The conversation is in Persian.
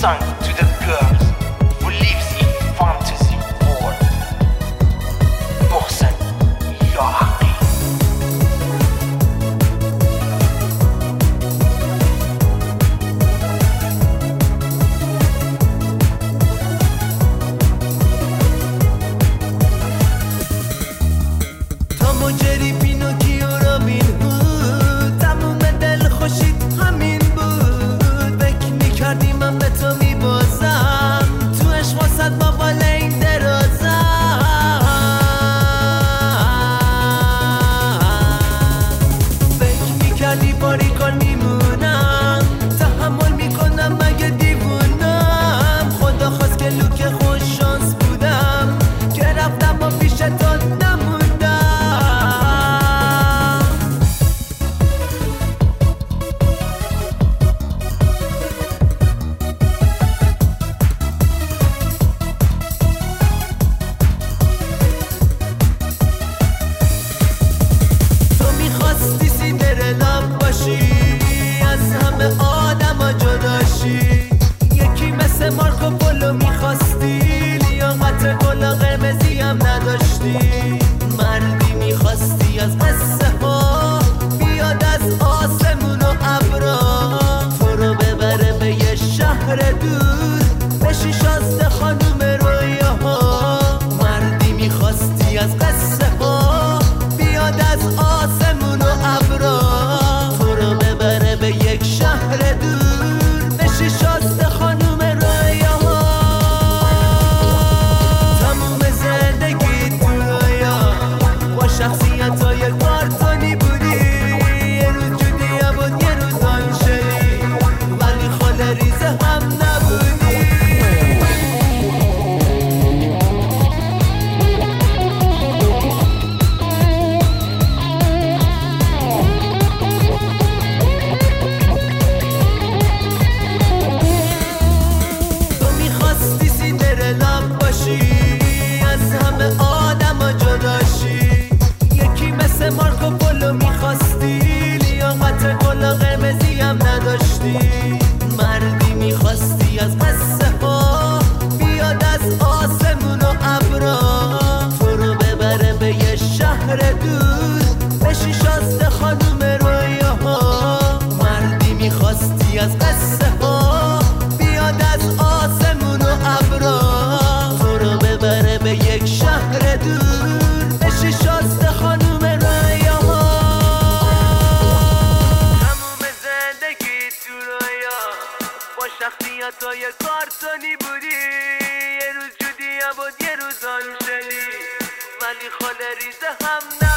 song to the girls who lives in fantasy world. محسن یا حقی. تام و جری پینوکیو رابین هود، تموم دل خوشید همین بود. فکر میکردی من به تو میبازم، تو عشق واسد با بال این درازم. فکر میکردی باریکان میمونم، تحمل میکنم مگه دیوونم. خدا خواست که لوک خوش شانس بودم، که رفتم با پیش تو نموندم. میخواستی سیندرلا باشی، از همه آدم جداشی. یکی مثل مارکو پولو میخواستی، لیاقت کلا قرمزی هم نداشتی. مردی میخواستی از قصه ها بیاد از آسمون و ابرا، تو رو ببره به یه شهر دور، بشی شازده خانوم رویاها. مردی میخواستی از قصه ها بیاد از آسمون و ابرا، تو رو ببره به یک شهر دور، بشی شازده خانوم رویاها. تموم زندگی تو رویا با شخصیتای کارتونی بودی. یه روز جودیا بود یه روز آنشلی، ولی خاله ریزه هم نبودی. میخواستی سیندرلا باشی، از همه آدم جداشی. یکی مثل مارکو پولو میخواستی، لیاقت کلا قرمزی هم نداشتی. مردی میخواستی از قصه ها بیاد از آسمون و ابرا، تو رو ببره به یه شهر دور، بشی شازده خانوم رویاها. مردی میخواستی از قصه ها بیاد از آسمون و ابرا، تو رو ببره به یک شهر دور، بشی شازده خانوم رویاها. تموم زندگی تو رویا با شخصیتای کارتونی بودی. یه روز جودیا بود یه روز آنجلی، ولی خاله ریزه هم